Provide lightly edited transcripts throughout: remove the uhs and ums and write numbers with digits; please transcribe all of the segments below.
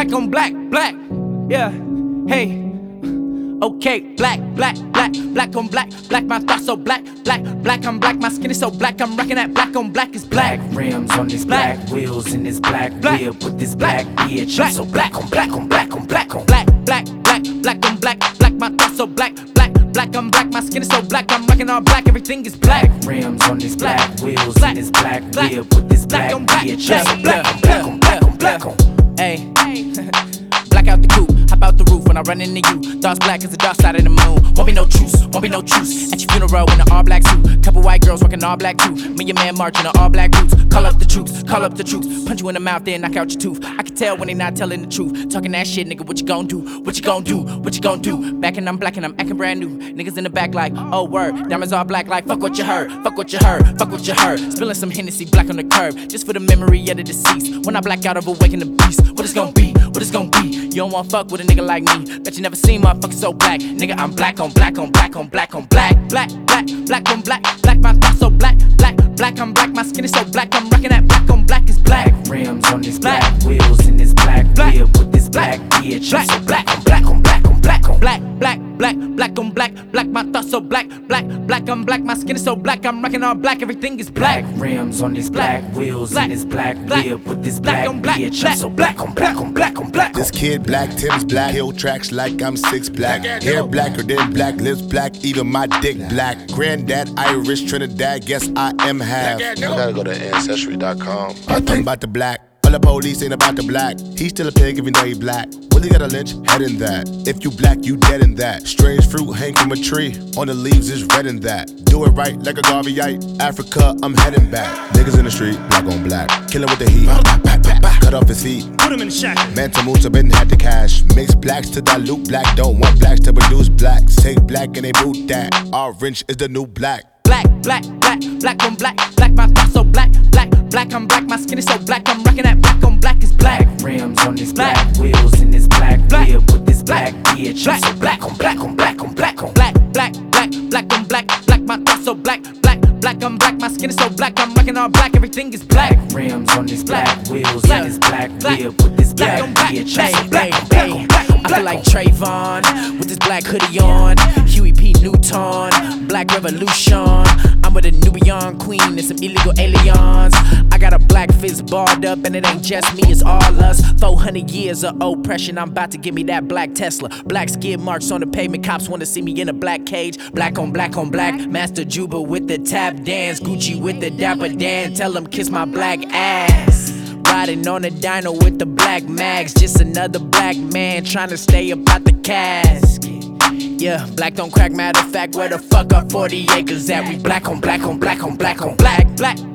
black on black, black. Yeah, hey. Okay, black on black, my thoughts so black, I'm black, my skin is so black, I'm rocking that black on black is black. Rims on these black wheels in this black whip with this black bitch. I'm so black on black on black on black on black on black, my thoughts so black, I'm black, my skin is so black, I'm rocking all black, everything is black. Rims on these black wheels in this black whip with this black bitch. I'm so black on black on black on black on. Hey. Black out the coupe, hop out the roof when I run into you. Thoughts black as the dark side of the moon. Won't be no truce. At your funeral in an all black suit. Couple white girls rocking all black too. Me and your man marching on all black roots. Call up the troops. Punch you in the mouth, then knock out your tooth. I can tell when they not telling the truth. Talking that shit, nigga, what you gon' do? What you gon' do? Back and I'm black and I'm acting brand new. Niggas in the back like, oh word. Diamonds all black like, fuck what you heard. Spilling some Hennessy black on the curb. Just for the memory of the deceased. When I black out, I've awakened the beast. What it's gon' be? You don't wanna fuck with a nigga like me. Bet you never seen motherfuckers so black. Nigga, I'm black on black on black on black on black. Black on black, my thoughts so black, I'm black, my skin is so black, I'm rocking that black on black is black. Rims on this black wheels in this black whip with this black bitch. I'm so black on black on black on black on black on black, my thoughts so black, I'm black, my skin is so black, I'm rocking all black, everything is black. Rims on these black wheels in this black whip with this black bitch. I'm so black on black on black on black. This kid black, Tim's black, hill tracks like I'm 6 black. Hair blacker than black, lips black, even my dick black. Granddad Irish, Trinidad, guess I am half. I gotta go to Ancestry.com. I'm about the black. All the police ain't about the black. He's still a pig if you know he black. Willie got a lynch, head in that. If you black, you dead in that. Strange fruit hang from a tree. On the leaves is red in that. Do it right like a Garveyite. Africa, I'm heading back. Niggas in the street, black on black. Killing with the heat. Cut off his feet. Put him in the shack. Manta Moose, been had the cash. Mix blacks to dilute black. Don't want blacks to produce blacks. Take black and they boot that. Orange is the new black. Black on black, my thoughts so black, I'm black, my skin is so black, I'm rocking that black on black is black. Rims on these black wheels in this black whip with this black bitch. I'm so black on black on black on black on black on black, my thoughts so black, I'm black, my skin is so black, I'm rocking all black, everything is black. Rims on these black wheels in this black whip with this black bitch. I'm so black on black on black on black. I feel like Trayvon with this black hoodie on, Huey P. Newton, Black Revolution. I'm with a Nubian queen and some illegal aliens. I got a black fist barred up and it ain't just me, it's all us. 400 years of oppression, I'm about to give me that black Tesla. Black skid marks on the pavement, cops wanna see me in a black cage. Black on black on black, Master Juba with the tap dance, Gucci with the Dapper Dan, tell them kiss my black ass. Riding on a dino with the black mags, just another black man trying to stay up out the casket. Yeah, black don't crack, matter of fact, where the fuck are 40 acres at? We black on black on black on black on black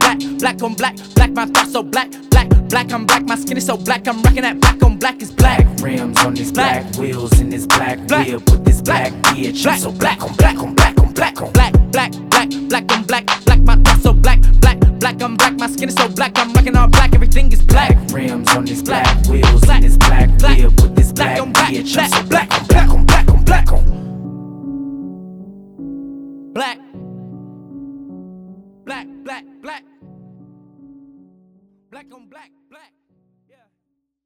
on black, my thoughts so black, I'm black, my skin is so black, I'm rocking that black on black is black. Rims on these black wheels in this black whip with this black bitch. I'm so black on black on black on black on black on black, my thoughts so black, I'm black, my skin is so black, I'm rocking all black, everything is black. Rims on these black wheels in this black whip with this black bitch. I'm so